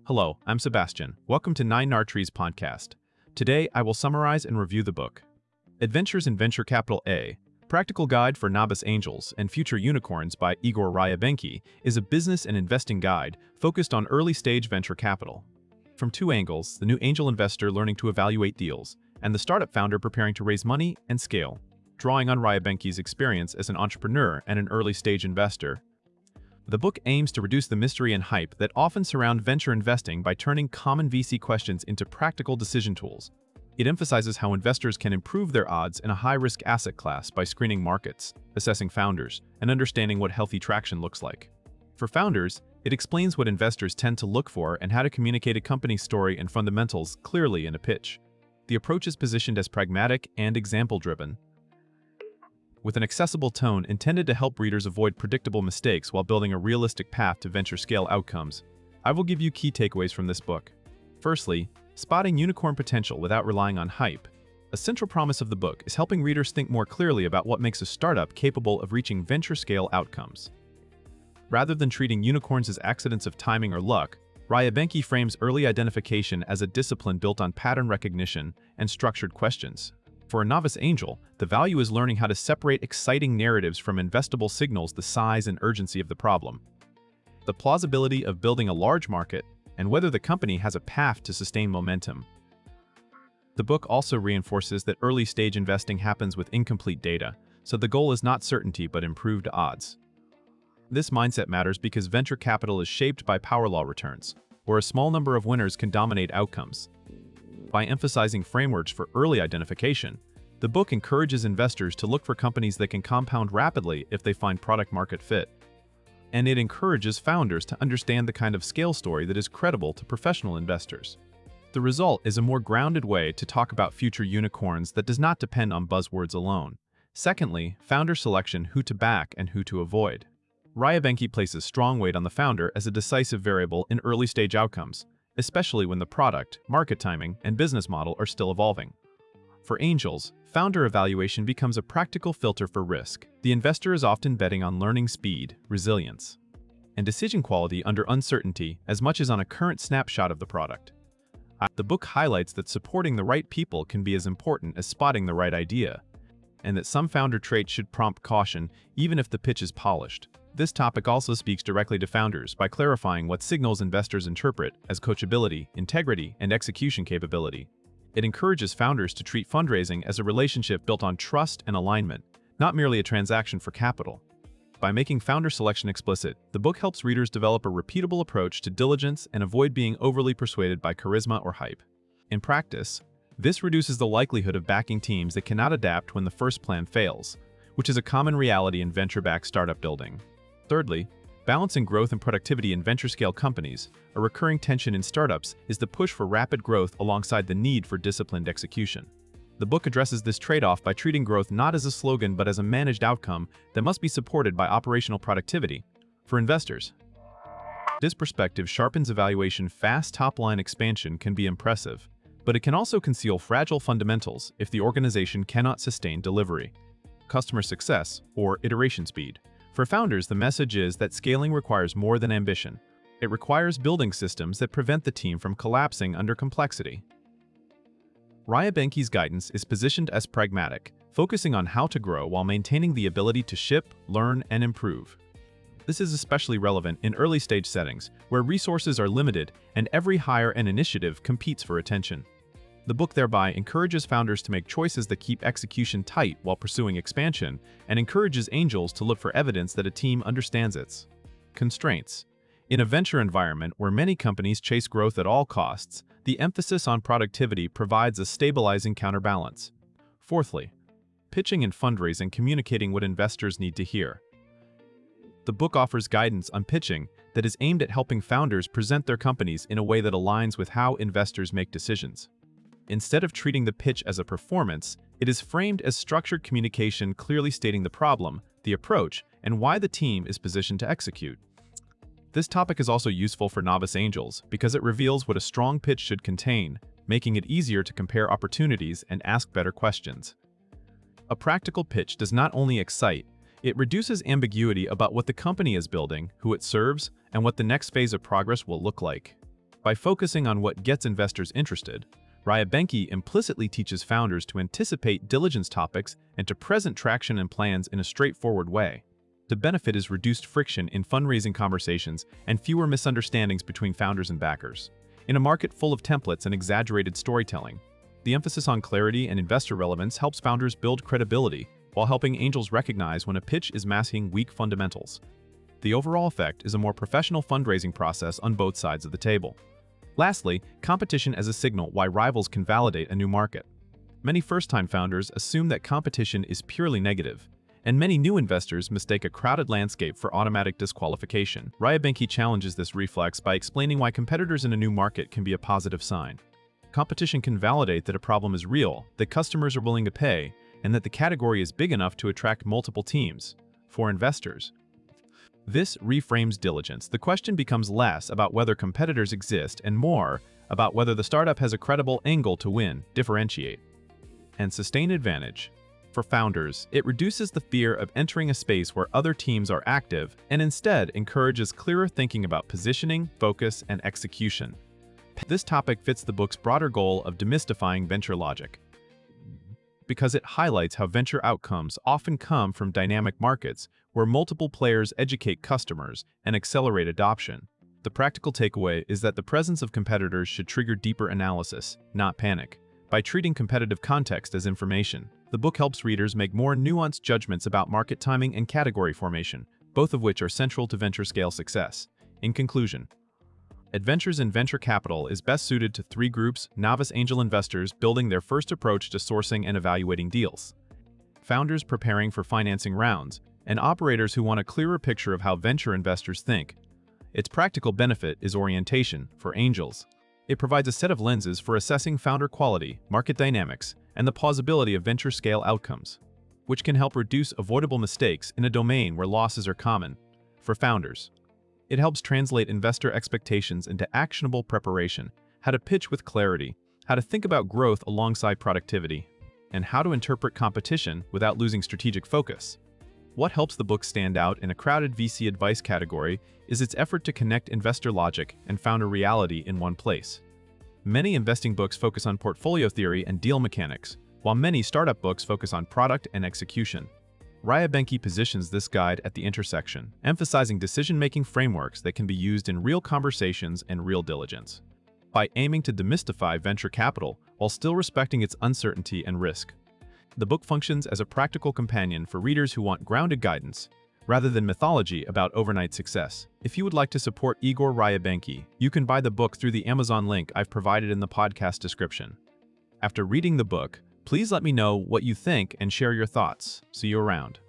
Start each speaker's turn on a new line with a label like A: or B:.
A: Hello, I'm Sebastian. Welcome to Nine Nartrees podcast. Today, I will summarize and review the book. Adventures in Venture Capital A, Practical Guide for Novice Angels and Future Unicorns by Igor Ryabenki is a business and investing guide focused on early-stage venture capital. From two angles, the new angel investor learning to evaluate deals, and the startup founder preparing to raise money and scale, drawing on Ryabenki's experience as an entrepreneur and an early-stage investor. The book aims to reduce the mystery and hype that often surround venture investing by turning common VC questions into practical decision tools. It emphasizes how investors can improve their odds in a high-risk asset class by screening markets, assessing founders, and understanding what healthy traction looks like. For founders, it explains what investors tend to look for and how to communicate a company's story and fundamentals clearly in a pitch. The approach is positioned as pragmatic and example-driven, with an accessible tone intended to help readers avoid predictable mistakes while building a realistic path to venture-scale outcomes. I will give you key takeaways from this book. Firstly, spotting unicorn potential without relying on hype. A central promise of the book is helping readers think more clearly about what makes a startup capable of reaching venture-scale outcomes. Rather than treating unicorns as accidents of timing or luck, Ryabenki frames early identification as a discipline built on pattern recognition and structured questions. For a novice angel, the value is learning how to separate exciting narratives from investable signals the size and urgency of the problem, the plausibility of building a large market, and whether the company has a path to sustain momentum. The book also reinforces that early-stage investing happens with incomplete data, so the goal is not certainty but improved odds. This mindset matters because venture capital is shaped by power law returns, where a small number of winners can dominate outcomes. By emphasizing frameworks for early identification, the book encourages investors to look for companies that can compound rapidly if they find product-market fit. And it encourages founders to understand the kind of scale story that is credible to professional investors. The result is a more grounded way to talk about future unicorns that does not depend on buzzwords alone. Secondly, founder selection: who to back and who to avoid. Ryabenki places strong weight on the founder as a decisive variable in early-stage outcomes, especially when the product, market timing, and business model are still evolving. For angels, founder evaluation becomes a practical filter for risk. The investor is often betting on learning speed, resilience, and decision quality under uncertainty as much as on a current snapshot of the product. The book highlights that supporting the right people can be as important as spotting the right idea, and that some founder traits should prompt caution even if the pitch is polished. This topic also speaks directly to founders by clarifying what signals investors interpret as coachability, integrity, and execution capability. It encourages founders to treat fundraising as a relationship built on trust and alignment, not merely a transaction for capital. By making founder selection explicit, the book helps readers develop a repeatable approach to diligence and avoid being overly persuaded by charisma or hype. In practice, this reduces the likelihood of backing teams that cannot adapt when the first plan fails, which is a common reality in venture-backed startup building. Thirdly, balancing growth and productivity in venture-scale companies. A recurring tension in startups is the push for rapid growth alongside the need for disciplined execution. The book addresses this trade-off by treating growth not as a slogan but as a managed outcome that must be supported by operational productivity. For investors, this perspective sharpens evaluation. Fast top-line expansion can be impressive, but it can also conceal fragile fundamentals if the organization cannot sustain delivery, customer success, or iteration speed. For founders, the message is that scaling requires more than ambition. It requires building systems that prevent the team from collapsing under complexity. Ryabenki's guidance is positioned as pragmatic, focusing on how to grow while maintaining the ability to ship, learn, and improve. This is especially relevant in early-stage settings, where resources are limited and every hire and initiative competes for attention. The book thereby encourages founders to make choices that keep execution tight while pursuing expansion, and encourages angels to look for evidence that a team understands its constraints. In a venture environment where many companies chase growth at all costs, the emphasis on productivity provides a stabilizing counterbalance. Fourthly, pitching and fundraising: communicating what investors need to hear. The book offers guidance on pitching that is aimed at helping founders present their companies in a way that aligns with how investors make decisions. Instead of treating the pitch as a performance, it is framed as structured communication, clearly stating the problem, the approach, and why the team is positioned to execute. This topic is also useful for novice angels because it reveals what a strong pitch should contain, making it easier to compare opportunities and ask better questions. A practical pitch does not only excite, it reduces ambiguity about what the company is building, who it serves, and what the next phase of progress will look like. By focusing on what gets investors interested, Raya Benki implicitly teaches founders to anticipate diligence topics and to present traction and plans in a straightforward way. The benefit is reduced friction in fundraising conversations and fewer misunderstandings between founders and backers. In a market full of templates and exaggerated storytelling, the emphasis on clarity and investor relevance helps founders build credibility while helping angels recognize when a pitch is masking weak fundamentals. The overall effect is a more professional fundraising process on both sides of the table. Lastly, competition as a signal why rivals can validate a new market. Many first-time founders assume that competition is purely negative, and many new investors mistake a crowded landscape for automatic disqualification. Raya Benki challenges this reflex by explaining why competitors in a new market can be a positive sign. Competition can validate that a problem is real, that customers are willing to pay, and that the category is big enough to attract multiple teams. For investors, this reframes diligence. The question becomes less about whether competitors exist and more about whether the startup has a credible angle to win, differentiate, and sustain advantage. For founders, it reduces the fear of entering a space where other teams are active and instead encourages clearer thinking about positioning, focus, and execution. This topic fits the book's broader goal of demystifying venture logic, because it highlights how venture outcomes often come from dynamic markets where multiple players educate customers and accelerate adoption. The practical takeaway is that the presence of competitors should trigger deeper analysis, not panic. By treating competitive context as information, the book helps readers make more nuanced judgments about market timing and category formation, both of which are central to venture scale success. In conclusion, Adventures in Venture Capital is best suited to three groups: novice angel investors building their first approach to sourcing and evaluating deals, founders preparing for financing rounds, and operators who want a clearer picture of how venture investors think. Its practical benefit is orientation for angels. It provides a set of lenses for assessing founder quality, market dynamics, and the plausibility of venture scale outcomes, which can help reduce avoidable mistakes in a domain where losses are common. For founders, it helps translate investor expectations into actionable preparation, how to pitch with clarity, how to think about growth alongside productivity, and how to interpret competition without losing strategic focus. What helps the book stand out in a crowded VC advice category is its effort to connect investor logic and founder reality in one place. Many investing books focus on portfolio theory and deal mechanics, while many startup books focus on product and execution. Raya Benki positions this guide at the intersection, emphasizing decision-making frameworks that can be used in real conversations and real diligence. By aiming to demystify venture capital while still respecting its uncertainty and risk, the book functions as a practical companion for readers who want grounded guidance, rather than mythology about overnight success. If you would like to support Igor Raya Benki, you can buy the book through the Amazon link I've provided in the podcast description. After reading the book, please let me know what you think and share your thoughts. See you around.